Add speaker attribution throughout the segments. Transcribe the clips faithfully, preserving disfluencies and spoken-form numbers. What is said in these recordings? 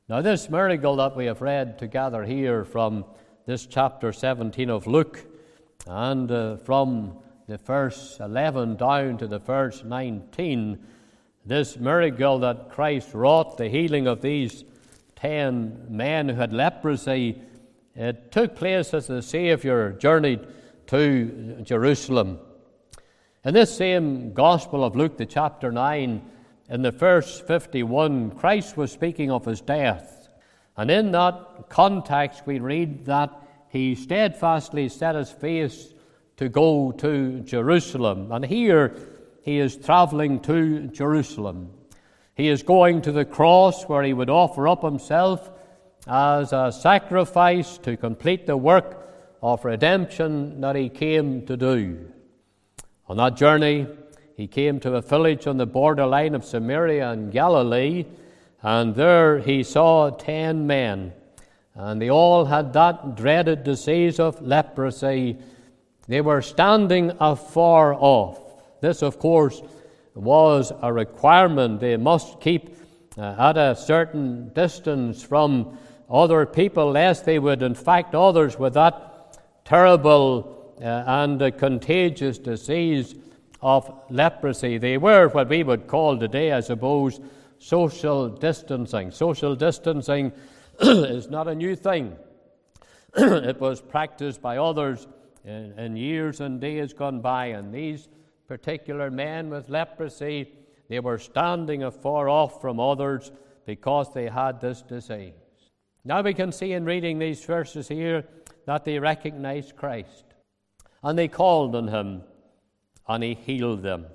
Speaker 1: Now, this miracle that we have read together here from this chapter seventeen of Luke, and uh, from the verse eleven down to the verse nineteen, this miracle that Christ wrought, the healing of these ten men who had leprosy, it took place as the Saviour journeyed to Jerusalem. In this same Gospel of Luke, the chapter nine, in the verse fifty-one, Christ was speaking of his death. And in that context, we read that he steadfastly set his face to go to Jerusalem. And here he is traveling to Jerusalem. He is going to the cross where he would offer up himself as a sacrifice to complete the work of redemption that he came to do. On that journey, he came to a village on the borderline of Samaria and Galilee, and there he saw ten men, and they all had that dreaded disease of leprosy. They were standing afar off. This, of course, was a requirement. They must keep uh, at a certain distance from other people, lest they would infect others with that terrible uh, and uh, contagious disease of leprosy. They were what we would call today, I suppose, social distancing. Social distancing is not a new thing. It was practiced by others in, in years and days gone by, and these particular men with leprosy, they were standing afar off from others because they had this disease. Now we can see in reading these verses here that they recognized Christ, and they called on him, and he healed them.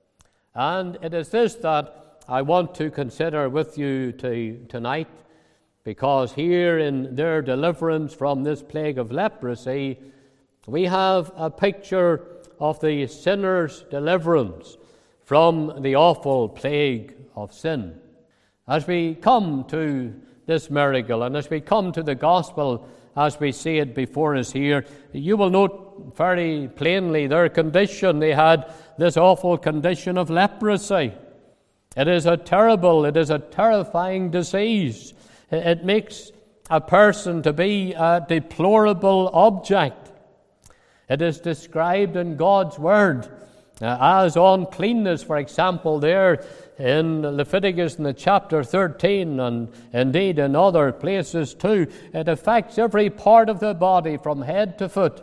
Speaker 1: And it is this that I want to consider with you to, tonight, because here in their deliverance from this plague of leprosy, we have a picture of the sinner's deliverance from the awful plague of sin. As we come to this miracle, and as we come to the gospel as we see it before us here, you will note very plainly their condition. They had this awful condition of leprosy. It is a terrible, it is a terrifying disease. It makes a person to be a deplorable object. It is described in God's Word uh, as uncleanness, for example, there in Leviticus in the chapter thirteen, and indeed in other places too. It affects every part of the body from head to foot.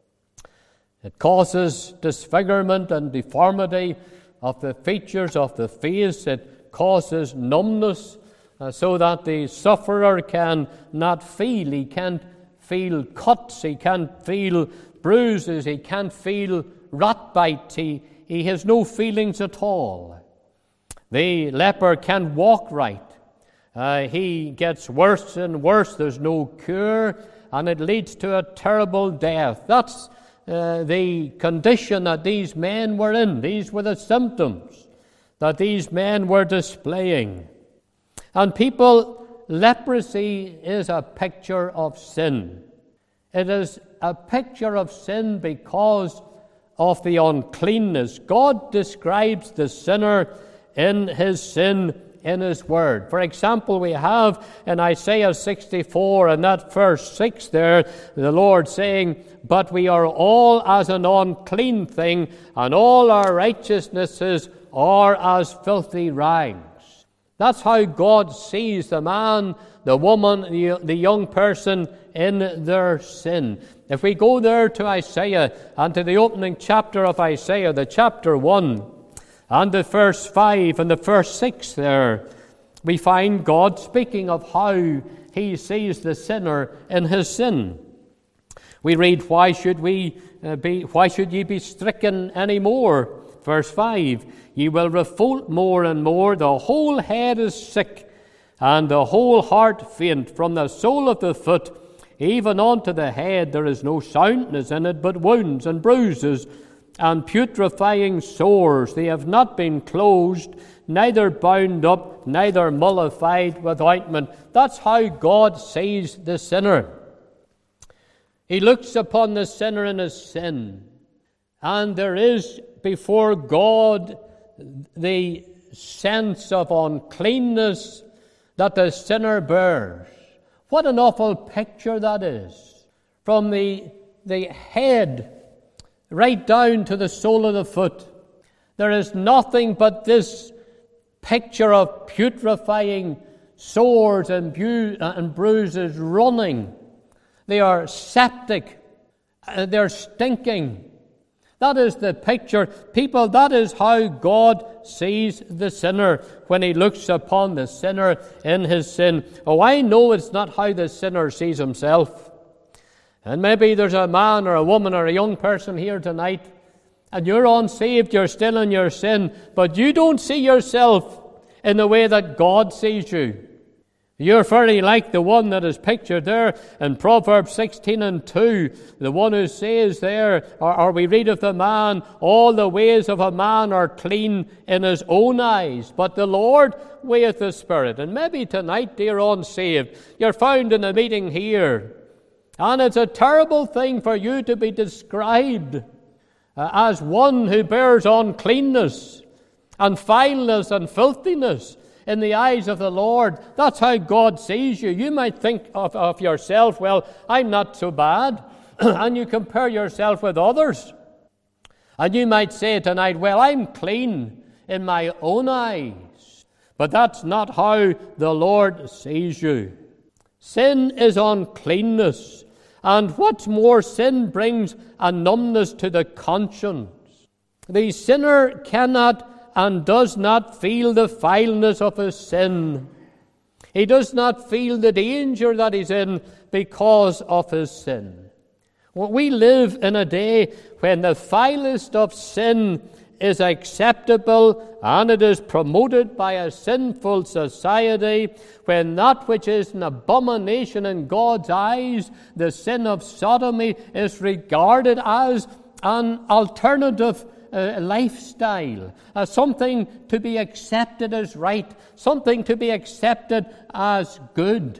Speaker 1: It causes disfigurement and deformity of the features of the face. It causes numbness uh, so that the sufferer can not feel. He can't feel cuts. He can't feel bruises. He can't feel rat bites. He, he has no feelings at all. The leper can't walk right. Uh, he gets worse and worse. There's no cure, and it leads to a terrible death. That's uh, the condition that these men were in. These were the symptoms that these men were displaying. And people, leprosy is a picture of sin. It is a picture of sin because of the uncleanness. God describes the sinner in his sin in his word. For example, we have in Isaiah sixty-four, and that verse six there, the Lord saying, "But we are all as an unclean thing, and all our righteousnesses are as filthy rags." That's how God sees the man, the woman, the, the young person in their sin. If we go there to Isaiah and to the opening chapter of Isaiah, the chapter one, and the verse five and the verse six there, we find God speaking of how he sees the sinner in his sin. We read, "Why should we uh, be? Why should ye be stricken any more?" Verse five, "Ye will revolt more and more. The whole head is sick, and the whole heart faint. From the sole of the foot even unto the head there is no soundness in it, but wounds and bruises and putrefying sores. They have not been closed, neither bound up, neither mollified with ointment." That's how God sees the sinner. He looks upon the sinner in his sin, and there is before God the sense of uncleanness, that the sinner bears. What an awful picture that is. From the, the head right down to the sole of the foot, there is nothing but this picture of putrefying sores and, bu- and bruises running. They are septic. Uh, they're stinking. That is the picture. People, that is how God sees the sinner when he looks upon the sinner in his sin. Oh, I know it's not how the sinner sees himself. And maybe there's a man or a woman or a young person here tonight, and you're unsaved, you're still in your sin, but you don't see yourself in the way that God sees you. You're very like the one that is pictured there in Proverbs sixteen and two, the one who says there, or, or we read of the man, all the ways of a man are clean in his own eyes, but the Lord weigheth the spirit. And maybe tonight, dear unsaved, you're found in a meeting here, and it's a terrible thing for you to be described uh, as one who bears uncleanness and fileness and filthiness in the eyes of the Lord. That's how God sees you. You might think of, of yourself, well, I'm not so bad. And you compare yourself with others. And you might say tonight, well, I'm clean in my own eyes. But that's not how the Lord sees you. Sin is uncleanness. And what's more, sin brings a numbness to the conscience. The sinner cannot and does not feel the fileness of his sin. He does not feel the danger that he's in because of his sin. Well, we live in a day when the vilest of sin is acceptable and it is promoted by a sinful society, when that which is an abomination in God's eyes, the sin of sodomy, is regarded as an alternative Uh, lifestyle, uh, something to be accepted as right, something to be accepted as good.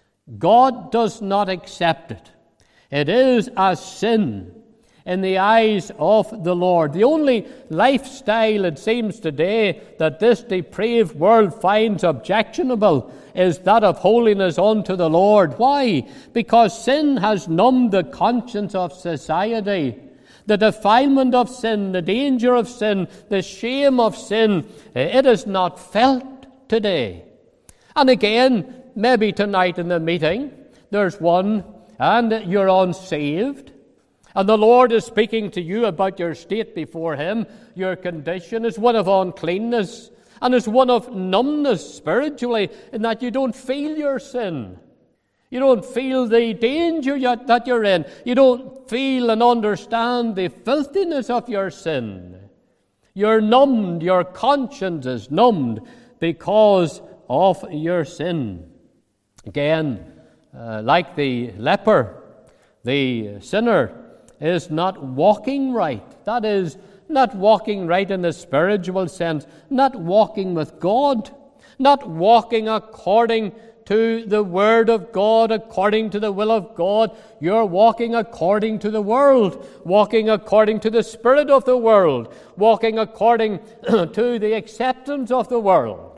Speaker 1: God does not accept it. It is a sin in the eyes of the Lord. The only lifestyle, it seems today, that this depraved world finds objectionable is that of holiness unto the Lord. Why? Because sin has numbed the conscience of society. The defilement of sin, the danger of sin, the shame of sin, it is not felt today. And again, maybe tonight in the meeting, there's one, and you're unsaved, and the Lord is speaking to you about your state before Him. Your condition is one of uncleanness, and is one of numbness spiritually, in that you don't feel your sin. You don't feel the danger that you're in. You don't feel and understand the filthiness of your sin. You're numbed. Your conscience is numbed because of your sin. Again, uh, like the leper, the sinner is not walking right. That is, not walking right in the spiritual sense, not walking with God, not walking according to the Word of God, according to the will of God. You're walking according to the world, walking according to the spirit of the world, walking according to the acceptance of the world.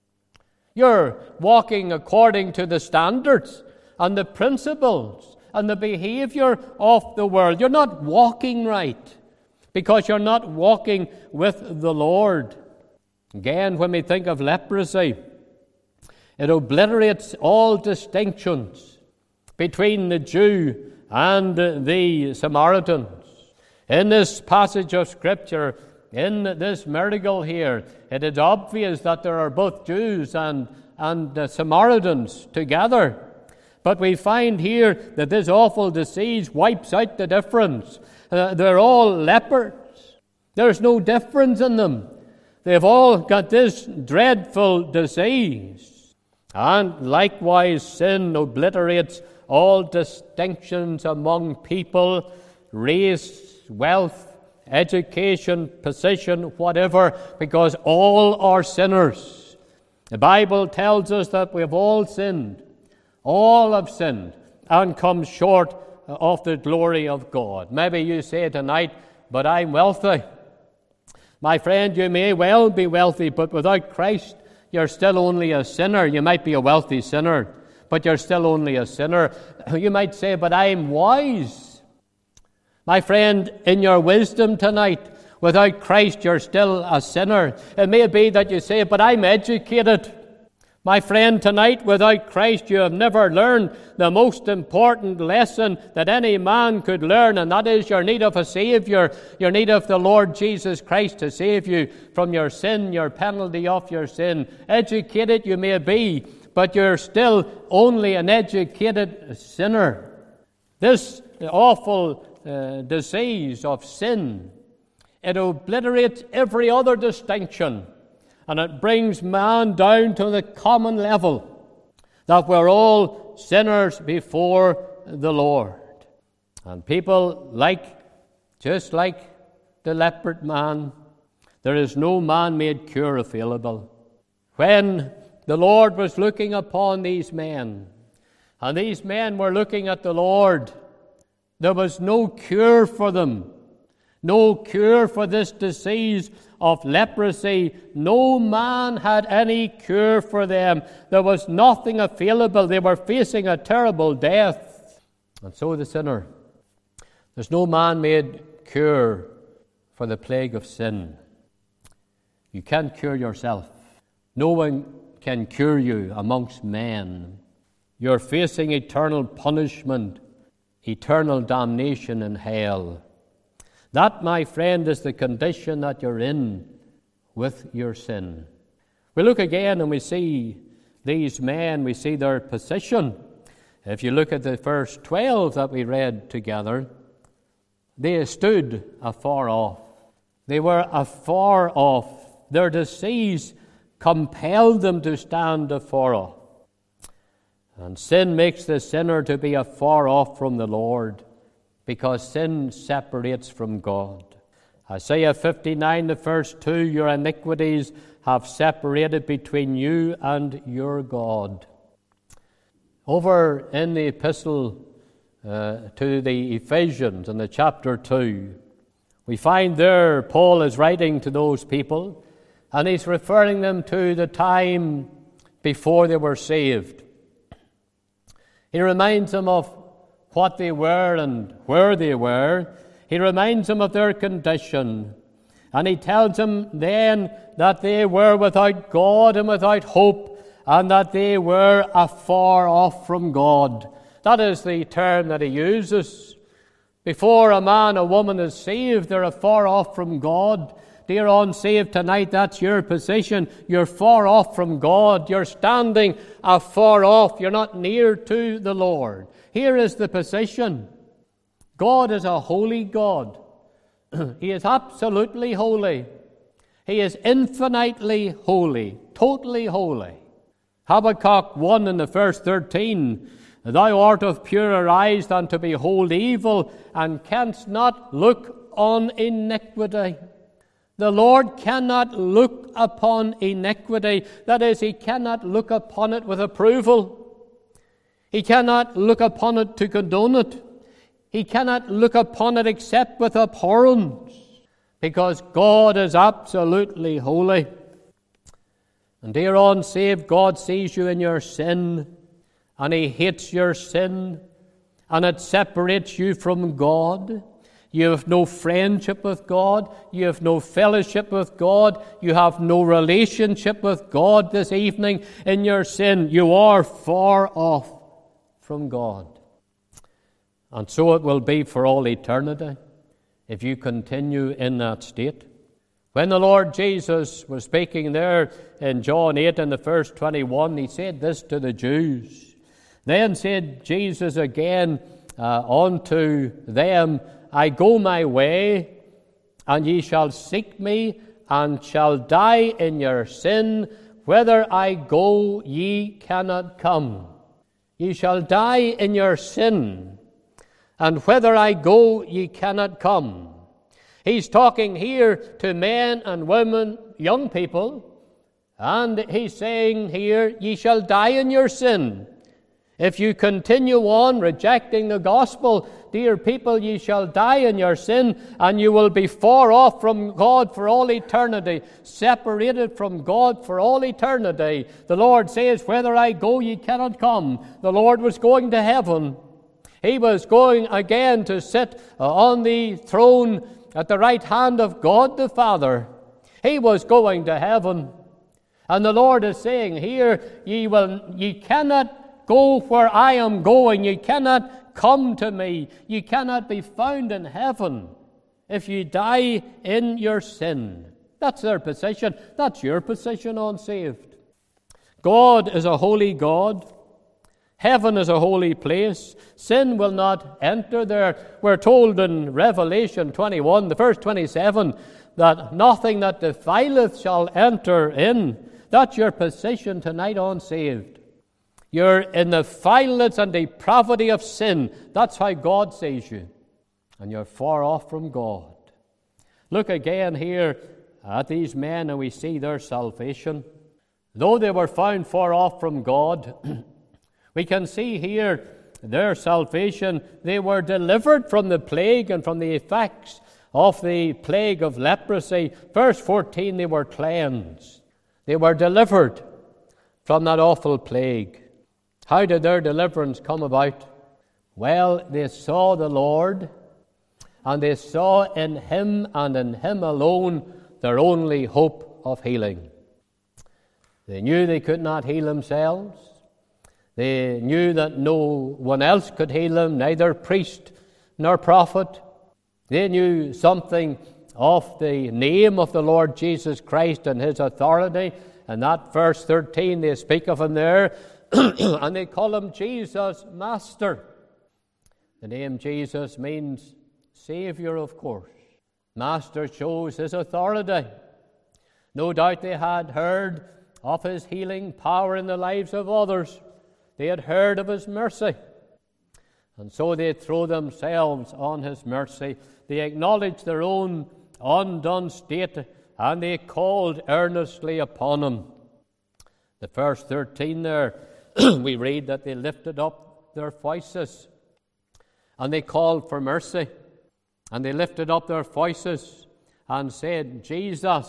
Speaker 1: You're walking according to the standards and the principles and the behavior of the world. You're not walking right because you're not walking with the Lord. Again, when we think of leprosy, it obliterates all distinctions between the Jew and the Samaritans. In this passage of Scripture, in this miracle here, it is obvious that there are both Jews and, and uh, Samaritans together. But we find here that this awful disease wipes out the difference. Uh, they're all lepers. There's no difference in them. They've all got this dreadful disease. And likewise, sin obliterates all distinctions among people, race, wealth, education, position, whatever, because all are sinners. The Bible tells us that we have all sinned. All have sinned and come short of the glory of God. Maybe you say tonight, but I'm wealthy. My friend, you may well be wealthy, but without Christ, You're still only a sinner. You might be a wealthy sinner, but you're still only a sinner. You might say, but I'm wise. My friend, in your wisdom tonight, without Christ, you're still a sinner. It may be that you say, but I'm educated. My friend, tonight, without Christ, you have never learned the most important lesson that any man could learn, and that is your need of a Savior, your need of the Lord Jesus Christ to save you from your sin, your penalty of your sin. Educated you may be, but you're still only an educated sinner. This awful uh, disease of sin, it obliterates every other distinction. And it brings man down to the common level that we're all sinners before the Lord. And people like, just like the leopard man, there is no man-made cure available. When the Lord was looking upon these men, and these men were looking at the Lord, there was no cure for them. No cure for this disease of leprosy. No man had any cure for them. There was nothing available. They were facing a terrible death. And so the sinner. There's no man-made cure for the plague of sin. You can't cure yourself. No one can cure you amongst men. You're facing eternal punishment, eternal damnation in hell. That, my friend, is the condition that you're in with your sin. We look again and we see these men, we see their position. If you look at the verse twelve that we read together, they stood afar off. They were afar off. Their disease compelled them to stand afar off. And sin makes the sinner to be afar off from the Lord, because sin separates from God. Isaiah fifty-nine, the verse two, your iniquities have separated between you and your God. Over in the epistle uh, to the Ephesians in the chapter two, we find there Paul is writing to those people, and he's referring them to the time before they were saved. He reminds them of what they were and where they were. He reminds them of their condition. And he tells them then that they were without God and without hope, and that they were afar off from God. That is the term that he uses. Before a man or woman is saved, they're afar off from God. Dear unsaved, tonight that's your position. You're far off from God. You're standing afar off. You're not near to the Lord. Here is the position. God is a holy God. He is absolutely holy. He is infinitely holy, totally holy. Habakkuk one in the verse thirteen, thou art of purer eyes than to behold evil, and canst not look on iniquity. The Lord cannot look upon iniquity. That is, he cannot look upon it with approval. He cannot look upon it to condone it. He cannot look upon it except with abhorrence, because God is absolutely holy. And dear unsaved, God sees you in your sin, and he hates your sin, and it separates you from God. You have no friendship with God. You have no fellowship with God. You have no relationship with God this evening in your sin. You are far off from God. And so it will be for all eternity if you continue in that state. When the Lord Jesus was speaking there in John eight in the verse twenty-one, he said this to the Jews. Then said Jesus again uh, unto them, I go my way, and ye shall seek me, and shall die in your sin. Whither I go, ye cannot come. Ye shall die in your sin, and whither I go, ye cannot come. He's talking here to men and women, young people, and he's saying here, ye shall die in your sin. If you continue on rejecting the gospel, dear people, ye shall die in your sin, and you will be far off from God for all eternity, separated from God for all eternity. The Lord says, whither I go, ye cannot come. The Lord was going to heaven. He was going again to sit on the throne at the right hand of God the Father. He was going to heaven. And the Lord is saying here, ye will, ye cannot go where I am going. Ye cannot come to me. Ye cannot be found in heaven if ye die in your sin. That's their position. That's your position, unsaved. God is a holy God. Heaven is a holy place. Sin will not enter there. We're told in Revelation twenty-one, the verse twenty-seven, that nothing that defileth shall enter in. That's your position tonight, unsaved. You're in the vileness and depravity of sin. That's how God sees you. And you're far off from God. Look again here at these men, and we see their salvation. Though they were found far off from God, we can see here their salvation. They were delivered from the plague and from the effects of the plague of leprosy. Verse fourteen, they were cleansed. They were delivered from that awful plague. How did their deliverance come about? Well, they saw the Lord, and they saw in Him and in Him alone their only hope of healing. They knew they could not heal themselves. They knew that no one else could heal them, neither priest nor prophet. They knew something of the name of the Lord Jesus Christ and His authority. And that verse thirteen, they speak of Him there, and they call Him Jesus, Master. The name Jesus means Savior, of course. Master shows His authority. No doubt they had heard of His healing power in the lives of others. They had heard of His mercy. And so they throw themselves on His mercy. They acknowledge their own undone state, and they called earnestly upon Him. The verse thirteen there, we read that they lifted up their voices, and they called for mercy, and they lifted up their voices and said, Jesus,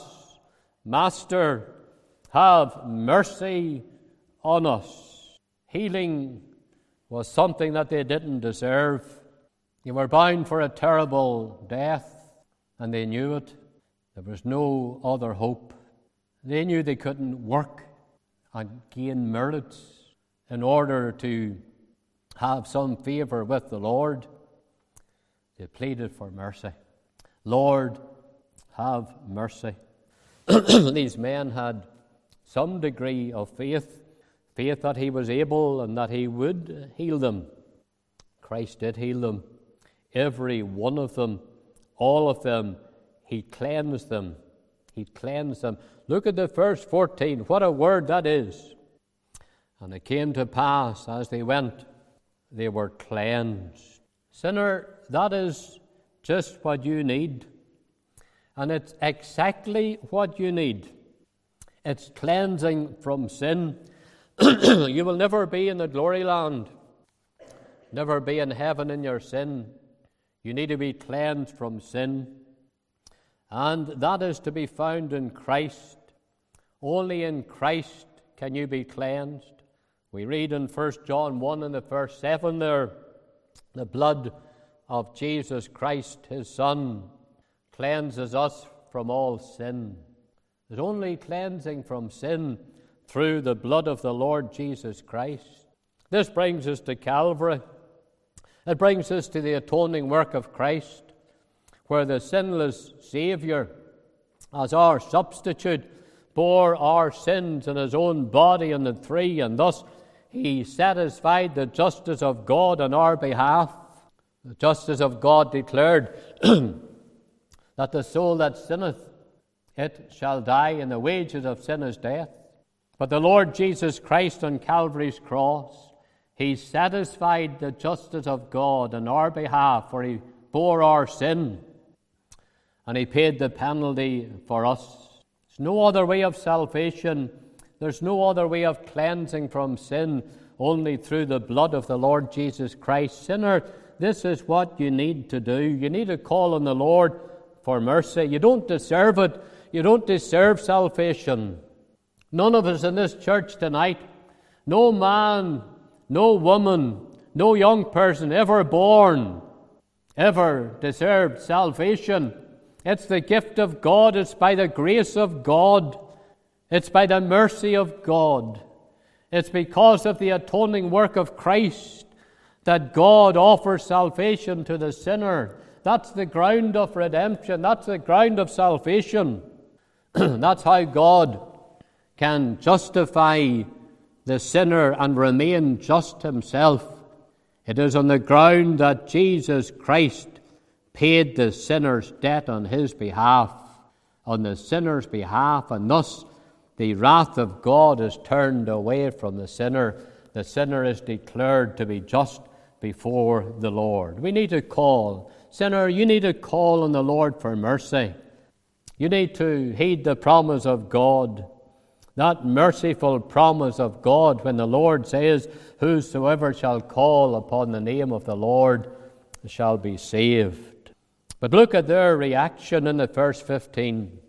Speaker 1: Master, have mercy on us. Healing was something that they didn't deserve. They were bound for a terrible death, and they knew it. There was no other hope. They knew they couldn't work and gain merits in order to have some favor with the Lord. They pleaded for mercy. Lord, have mercy. These men had some degree of faith, faith that He was able and that He would heal them. Christ did heal them. Every one of them, all of them, He cleansed them. He cleansed them. Look at the verse fourteen. What a word that is. And it came to pass as they went, they were cleansed. Sinner, that is just what you need. And it's exactly what you need. It's cleansing from sin. You will never be in the glory land, never be in heaven in your sin. You need to be cleansed from sin. And that is to be found in Christ. Only in Christ can you be cleansed. We read in First John one in the verse seven there, the blood of Jesus Christ, His Son, cleanses us from all sin. There's only cleansing from sin through the blood of the Lord Jesus Christ. This brings us to Calvary. It brings us to the atoning work of Christ, where the sinless Savior, as our substitute, bore our sins in His own body on the tree, and thus He satisfied the justice of God on our behalf. The justice of God declared that the soul that sinneth, it shall die, and the wages of sin is death. But the Lord Jesus Christ on Calvary's cross, He satisfied the justice of God on our behalf, for He bore our sin, and He paid the penalty for us. There's no other way of salvation. There's no other way of cleansing from sin, only through the blood of the Lord Jesus Christ. Sinner, this is what you need to do. You need to call on the Lord for mercy. You don't deserve it. You don't deserve salvation. None of us in this church tonight, no man, no woman, no young person ever born, ever deserved salvation. It's the gift of God. It's by the grace of God. It's by the mercy of God. It's because of the atoning work of Christ that God offers salvation to the sinner. That's the ground of redemption. That's the ground of salvation. That's how God can justify the sinner and remain just himself. It is on the ground that Jesus Christ paid the sinner's debt on his behalf, on the sinner's behalf, and thus the wrath of God is turned away from the sinner. The sinner is declared to be just before the Lord. We need to call. Sinner, you need to call on the Lord for mercy. You need to heed the promise of God, that merciful promise of God when the Lord says, whosoever shall call upon the name of the Lord shall be saved. But look at their reaction in the verse fifteen.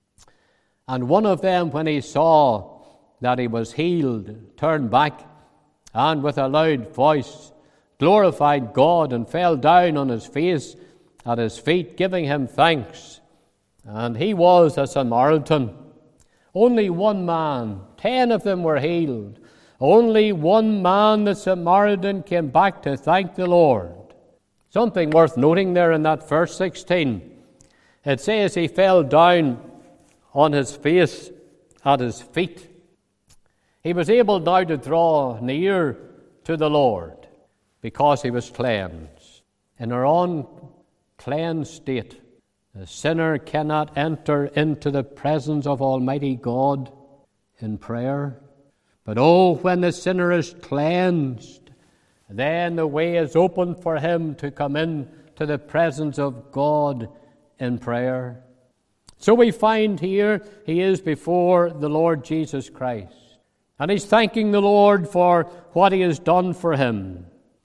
Speaker 1: And one of them, when he saw that he was healed, turned back, and with a loud voice glorified God, and fell down on his face at his feet, giving him thanks. And he was a Samaritan. Only one man. Ten of them were healed. Only one man, the Samaritan, came back to thank the Lord. Something worth noting there in that verse sixteen. It says he fell down on his face at his feet. He was able now to draw near to the Lord because he was cleansed. In our own cleansed state, the sinner cannot enter into the presence of Almighty God in prayer. But oh, when the sinner is cleansed, then the way is open for him to come in to the presence of God in prayer. So we find here he is before the Lord Jesus Christ. And he's thanking the Lord for what he has done for him.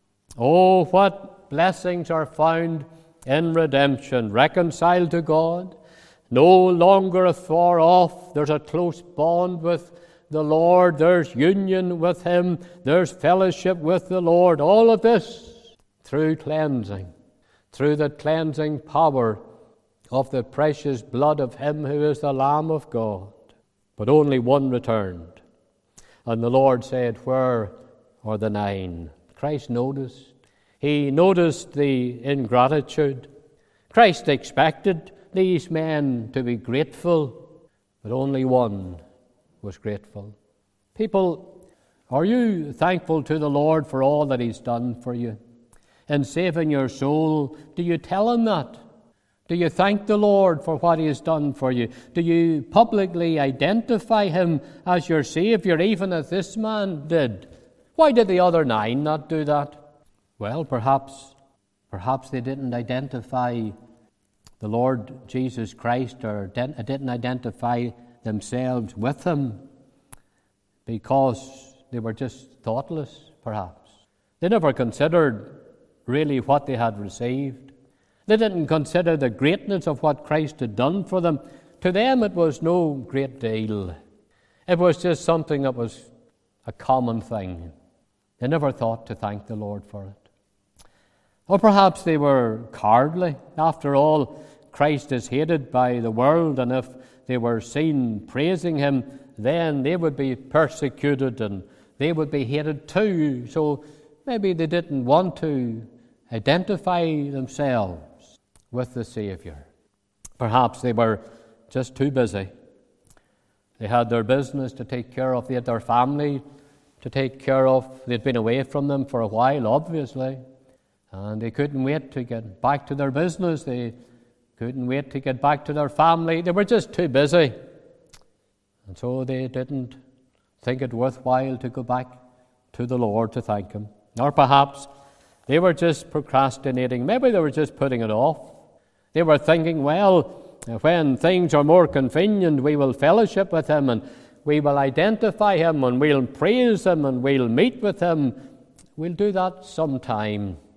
Speaker 1: Oh, what blessings are found in redemption. Reconciled to God, no longer afar off. There's a close bond with the Lord. There's union with him. There's fellowship with the Lord. All of this through cleansing, through the cleansing power of the precious blood of him who is the Lamb of God. But only one returned. And the Lord said, where are the nine? Christ noticed. He noticed the ingratitude. Christ expected these men to be grateful, but only one was grateful. People, are you thankful to the Lord for all that he's done for you? In saving your soul, do you tell him that? Do you thank the Lord for what he has done for you? Do you publicly identify him as your Savior, even as this man did? Why did the other nine not do that? Well, perhaps, perhaps they didn't identify the Lord Jesus Christ, or didn't identify themselves with him because they were just thoughtless, perhaps. They never considered really what they had received. They didn't consider the greatness of what Christ had done for them. To them it was no great deal. It was just something that was a common thing. They never thought to thank the Lord for it. Or perhaps they were cowardly. After all, Christ is hated by the world, and if they were seen praising him, then they would be persecuted and they would be hated too. So maybe they didn't want to identify themselves with the Savior. Perhaps they were just too busy. They had their business to take care of. They had their family to take care of. They'd been away from them for a while, obviously. And they couldn't wait to get back to their business. They couldn't wait to get back to their family. They were just too busy. And so they didn't think it worthwhile to go back to the Lord to thank him. Or perhaps they were just procrastinating. Maybe they were just putting it off. They were thinking, well, when things are more convenient, we will fellowship with him and we will identify him and we'll praise him and we'll meet with him. We'll do that sometime.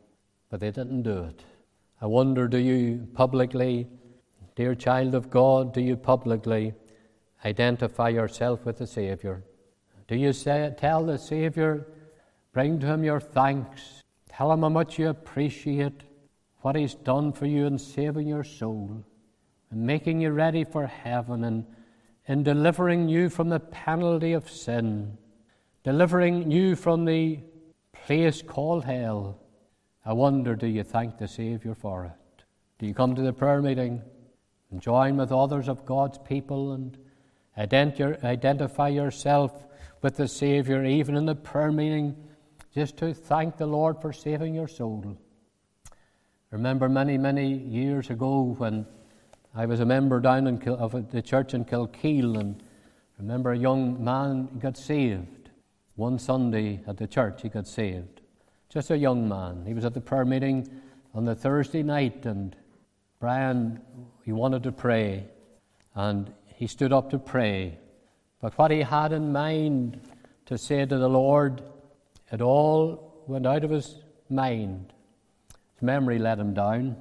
Speaker 1: but they didn't do it. I wonder, do you publicly, dear child of God, do you publicly identify yourself with the Savior? Do you say, tell the Savior, bring to Him your thanks, tell Him how much you appreciate what He's done for you in saving your soul, and making you ready for heaven, and in delivering you from the penalty of sin, delivering you from the place called hell? I wonder, do you thank the Savior for it? Do you come to the prayer meeting and join with others of God's people and ident- identify yourself with the Savior, even in the prayer meeting, just to thank the Lord for saving your soul? I remember many, many years ago when I was a member down in Kil- of the church in Kilkeel, and I remember a young man got saved. One Sunday at the church he got saved. Just a young man. He was at the prayer meeting on the Thursday night, and Brian, he wanted to pray, and he stood up to pray. But what he had in mind to say to the Lord, it all went out of his mind. His memory let him down.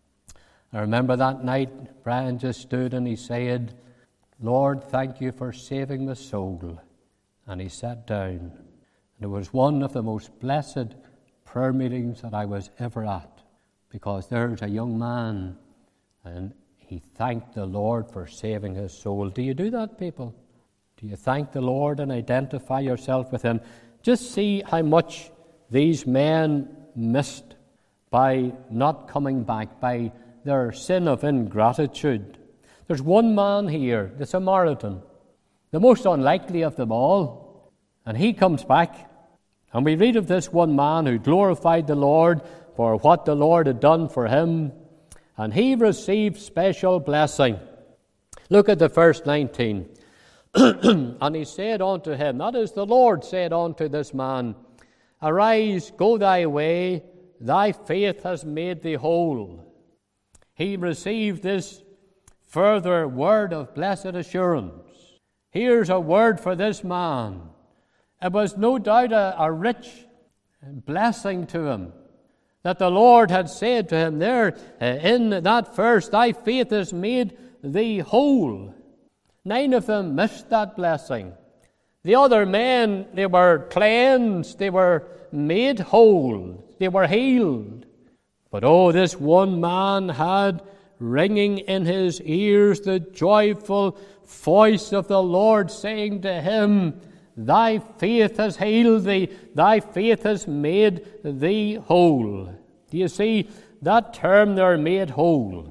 Speaker 1: I remember that night, Brian just stood and he said, Lord, thank you for saving my soul. And he sat down. And it was one of the most blessed prayer meetings that I was ever at, because there's a young man and he thanked the Lord for saving his soul. Do you do that, people? Do you thank the Lord and identify yourself with Him? Just see how much these men missed by not coming back, by their sin of ingratitude. There's one man here, the Samaritan, the most unlikely of them all, and he comes back. And we read of this one man who glorified the Lord for what the Lord had done for him, and he received special blessing. Look at the verse nineteen. And he said unto him, that is, the Lord said unto this man, Arise, go thy way, thy faith has made thee whole. He received this further word of blessed assurance. Here's a word for this man. It was no doubt a, a rich blessing to him that the Lord had said to him there uh, in that verse, Thy faith has made thee whole. Nine of them missed that blessing. The other men, they were cleansed, they were made whole, they were healed. But oh, this one man had ringing in his ears the joyful voice of the Lord saying to him, Thy faith has healed thee, thy faith has made thee whole. Do you see that term there, made whole?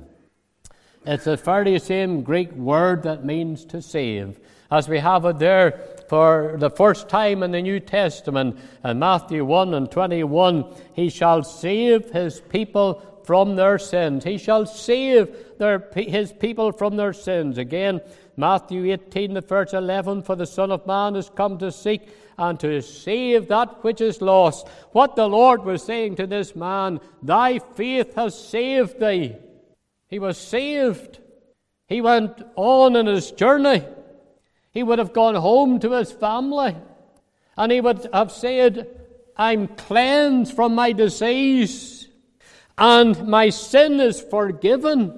Speaker 1: It's the very same Greek word that means to save, as we have it there for the first time in the New Testament. In Matthew one and twenty-one, He shall save His people from their sins. He shall save their, His people from their sins. Again, Matthew eighteen, the verse eleven, For the Son of Man is come to seek and to save that which is lost. What the Lord was saying to this man, Thy faith has saved thee. He was saved. He went on in his journey. He would have gone home to his family, and he would have said, I'm cleansed from my disease, and my sin is forgiven.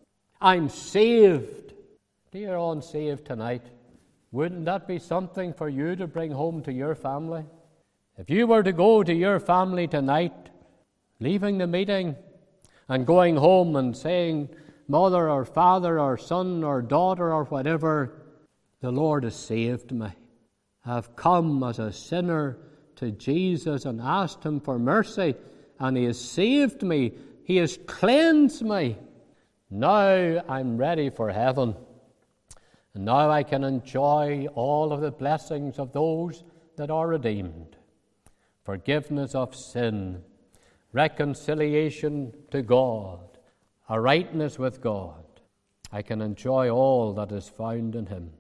Speaker 1: I'm saved. Dear unsaved tonight, wouldn't that be something for you to bring home to your family? If you were to go to your family tonight, leaving the meeting and going home and saying, Mother or father or son or daughter or whatever, the Lord has saved me. I've come as a sinner to Jesus and asked Him for mercy, and He has saved me. He has cleansed me. Now I'm ready for heaven. And now I can enjoy all of the blessings of those that are redeemed. Forgiveness of sin, reconciliation to God, a rightness with God. I can enjoy all that is found in Him.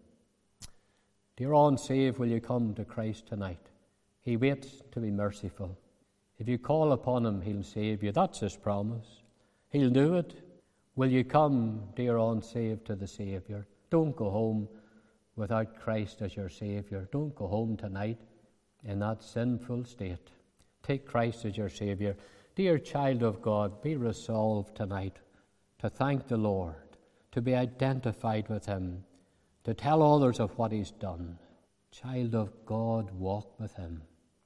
Speaker 1: Dear unsaved, will you come to Christ tonight? He waits to be merciful. If you call upon Him, He'll save you. That's His promise. He'll do it. Will you come, dear unsaved, to the Savior? Don't go home without Christ as your Savior. Don't go home tonight in that sinful state. Take Christ as your Savior. Dear child of God, be resolved tonight to thank the Lord, to be identified with him, to tell others of what he's done. Child of God, walk with him.